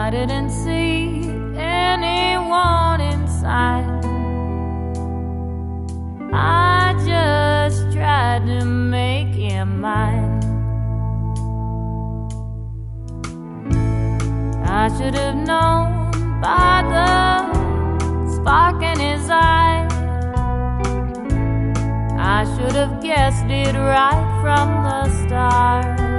I didn't see anyone inside. I just tried to make him mine. I should have known by the spark in his eye. I should have guessed it right from the start.